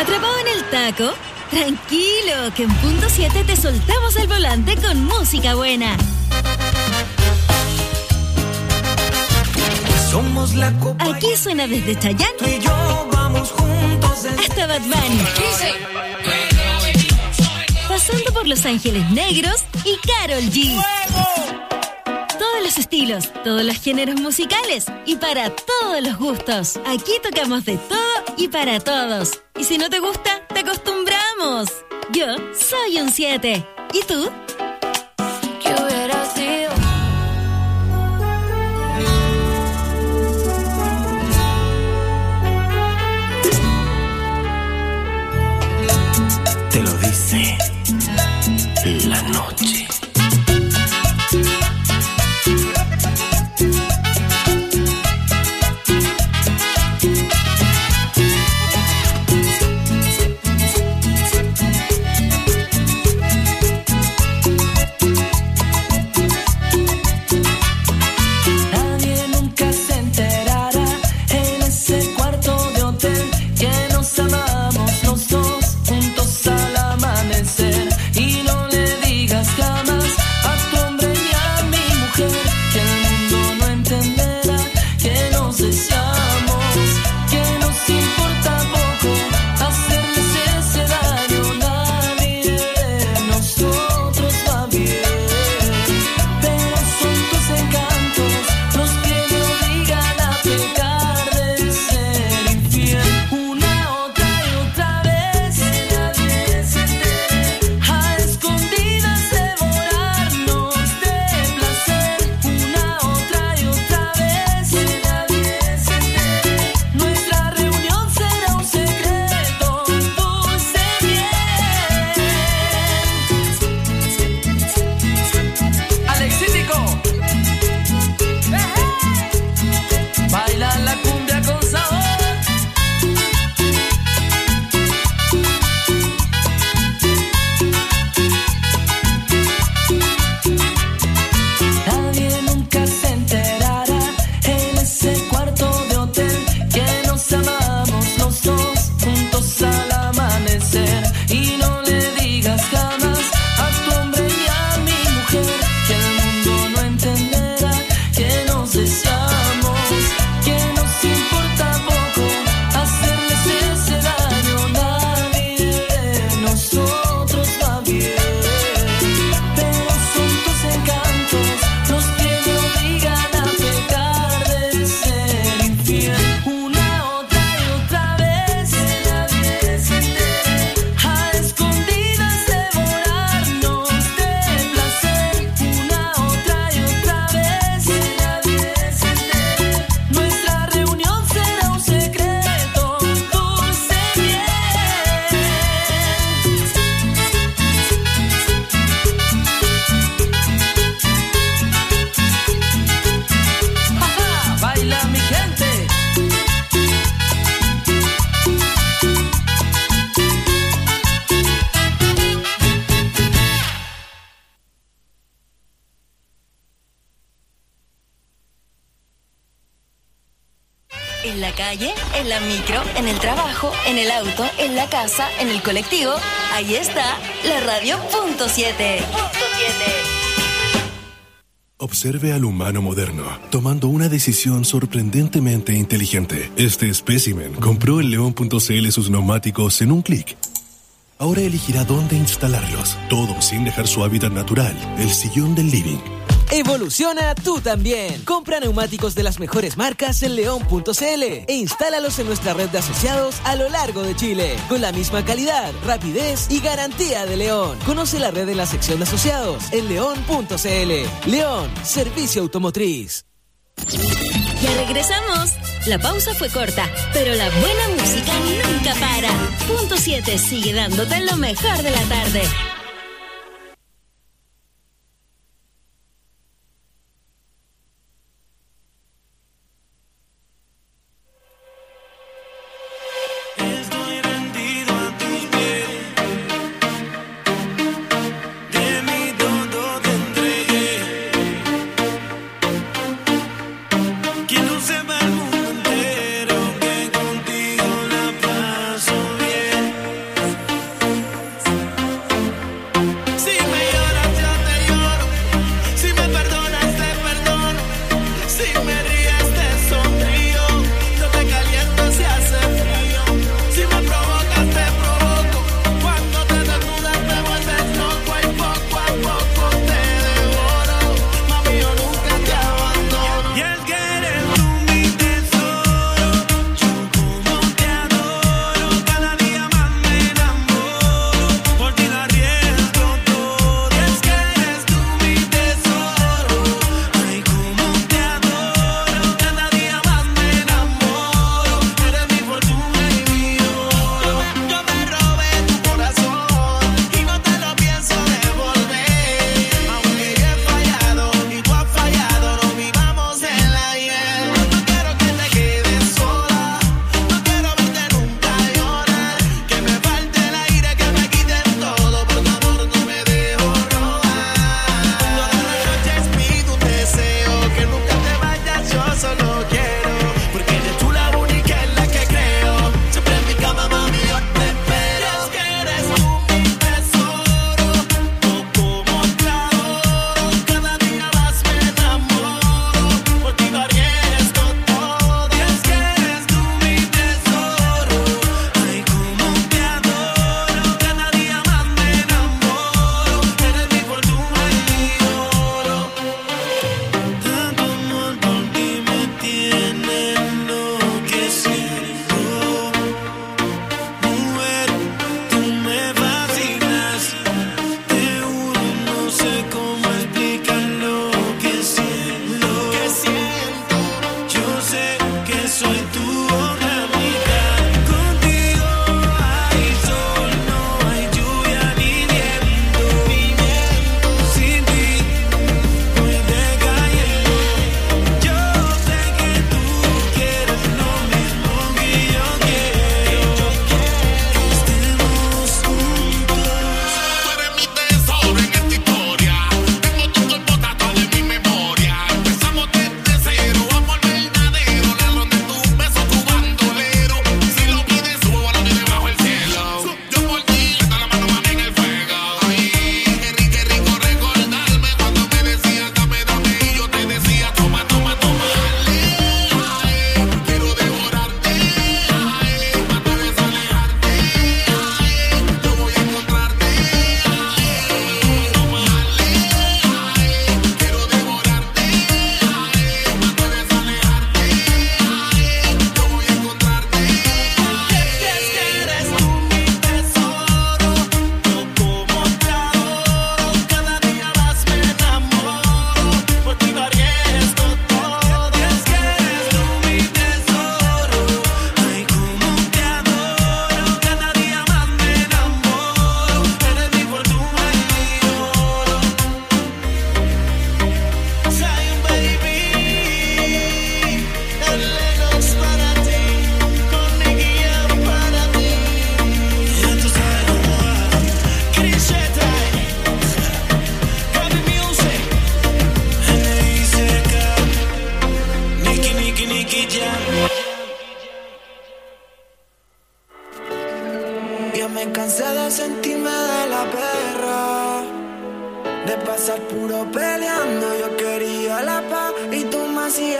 ¿Atrapado en el taco? Tranquilo, que en punto 7 te soltamos el volante con música buena. Somos la copa. Aquí suena desde Chayanne Tú y yo vamos juntos hasta Bad Bunny. Pasando por Los Ángeles Negros y Karol G. Todos los estilos, todos los géneros musicales y para todos los gustos. Aquí tocamos de todo y para todos. Y si no te gusta, te acostumbramos. Yo soy un 7. ¿Y tú? ¿Qué hubiera sido? Te lo dice la noche. En la calle, en la micro, en el trabajo, en el auto, en la casa, en el colectivo. Ahí está, la radio punto 7. Observe al humano moderno, tomando una decisión sorprendentemente inteligente. Este espécimen compró en León.cl sus neumáticos en un clic. Ahora elegirá dónde instalarlos, todo sin dejar su hábitat natural, el sillón del living. Evoluciona tú también. Compra neumáticos de las mejores marcas en León.cl e instálalos en nuestra red de asociados a lo largo de Chile, con la misma calidad, rapidez y garantía de León. Conoce la red en la sección de asociados en León.cl. León, servicio automotriz. Ya regresamos. La pausa fue corta, pero la buena música nunca para. Punto 7 sigue dándote lo mejor de la tarde. Quiero sepa el mundo entero que contigo la paso bien.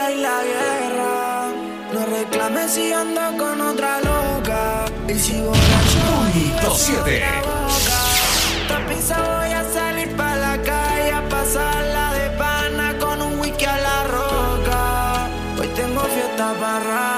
pelea y la guerra. No reclames si ando con otra loca. Y si borracho 7. esta pizza voy a salir pa' la calle a pasarla de pana con un whisky a la roca. Hoy tengo fiesta para